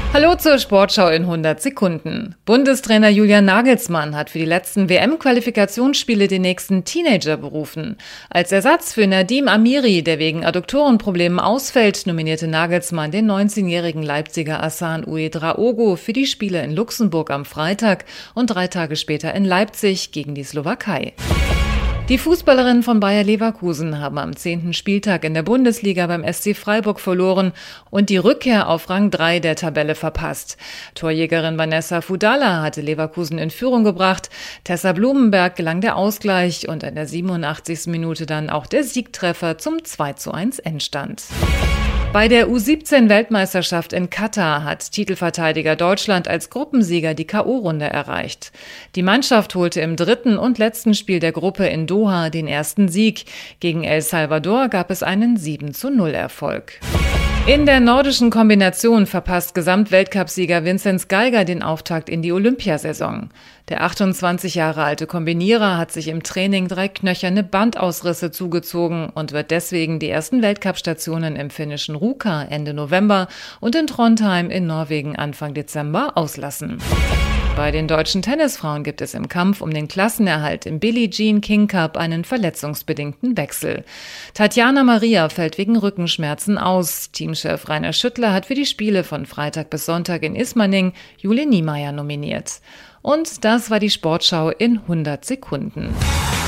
Hallo zur Sportschau in 100 Sekunden. Bundestrainer Julian Nagelsmann hat für die letzten WM-Qualifikationsspiele den nächsten Teenager berufen. Als Ersatz für Nadim Amiri, der wegen Adduktorenproblemen ausfällt, nominierte Nagelsmann den 19-jährigen Leipziger Hassan Ouedraogo für die Spiele in Luxemburg am Freitag und 3 Tage später in Leipzig gegen die Slowakei. Die Fußballerinnen von Bayer Leverkusen haben am 10. Spieltag in der Bundesliga beim SC Freiburg verloren und die Rückkehr auf Rang 3 der Tabelle verpasst. Torjägerin Vanessa Fudala hatte Leverkusen in Führung gebracht. Tessa Blumenberg gelang der Ausgleich und in der 87. Minute dann auch der Siegtreffer zum 2:1 Endstand. Bei der U17-Weltmeisterschaft in Katar hat Titelverteidiger Deutschland als Gruppensieger die K.O.-Runde erreicht. Die Mannschaft holte im 3. und letzten Spiel der Gruppe in Doha den ersten Sieg. Gegen El Salvador gab es einen 7:0-Erfolg. In der nordischen Kombination verpasst Gesamtweltcupsieger Vinzenz Geiger den Auftakt in die Olympiasaison. Der 28 Jahre alte Kombinierer hat sich im Training 3 knöcherne Bandausrisse zugezogen und wird deswegen die ersten Weltcup-Stationen im finnischen Ruka Ende November und in Trondheim in Norwegen Anfang Dezember auslassen. Bei den deutschen Tennisfrauen gibt es im Kampf um den Klassenerhalt im Billie Jean King Cup einen verletzungsbedingten Wechsel. Tatjana Maria fällt wegen Rückenschmerzen aus. Teamchef Rainer Schüttler hat für die Spiele von Freitag bis Sonntag in Ismaning Jule Niemeyer nominiert. Und das war die Sportschau in 100 Sekunden.